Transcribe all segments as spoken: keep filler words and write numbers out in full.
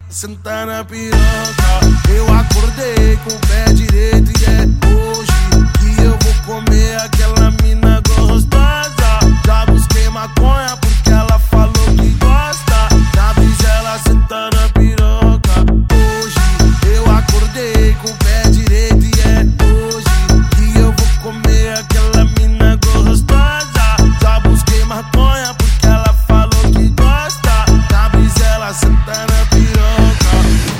sentar na piroca. Eu acordei com o pé direito e é hoje que eu vou comer aquela mina gostosa. Já busquei maconha porque ela falou que gosta. Na brisa ela senta na piroca. Hoje eu acordei com o pé direito e é hoje que eu vou comer aquela mina gostosa. Já busquei maconha porque ela falou que gosta. Na brisa ela senta na piroca.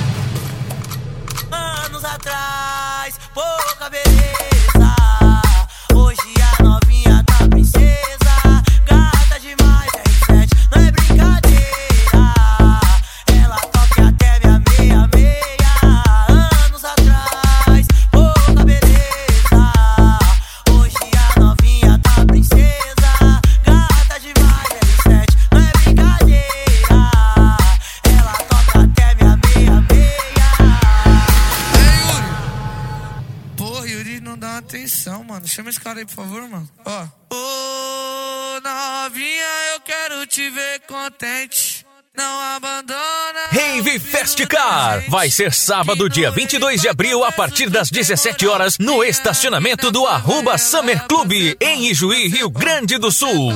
Anos atrás, pouca beleza. Hoje a novinha tá princesa. Gata demais, R sete, não é brincadeira. Ela toca até minha meia meia. Anos atrás, pouca beleza. Hoje a novinha tá princesa. Gata demais, R sete, não é brincadeira. Ela toca até minha meia meia. Porra, Yuri não dá atenção, mano. Chama esse cara aí, por favor, mano. Ó. Ô, novinha, eu quero te ver contente. Não abandona. Rave Festcar vai ser sábado, dia vinte e dois de abril, a partir das dezessete horas, no estacionamento do Arroba Summer Club, em Ijuí, Rio Grande do Sul.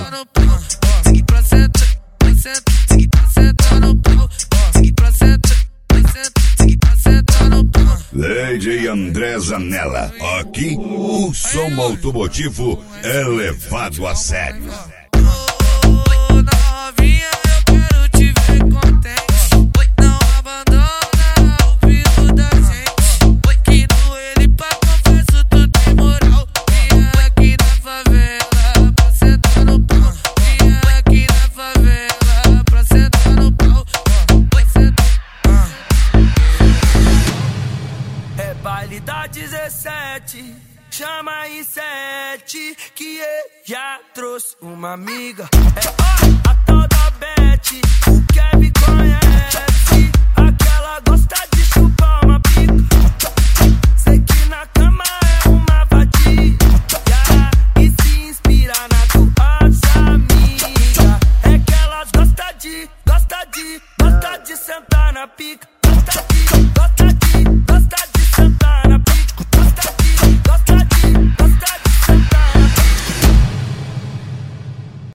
Lady André Zanella. Aqui, o som automotivo é levado a sério. Ô, novinha, eu quero te ver contente. Não abandona o filho da gente. Que no ele pra confesso tu tem moral. Vinha aqui na favela pra sentar no pau. Vinha aqui na favela pra sentar no pau. É baile da dezessete, chama aí sete, que eu já trouxe uma amiga. É ó, a tal da Beth, o Kevin conhece. Aquela gosta de chupar uma pica. Sei que na cama é uma vadia e se inspira na tua amiga. É que elas gostam de, gosta de, gosta de sentar na pica.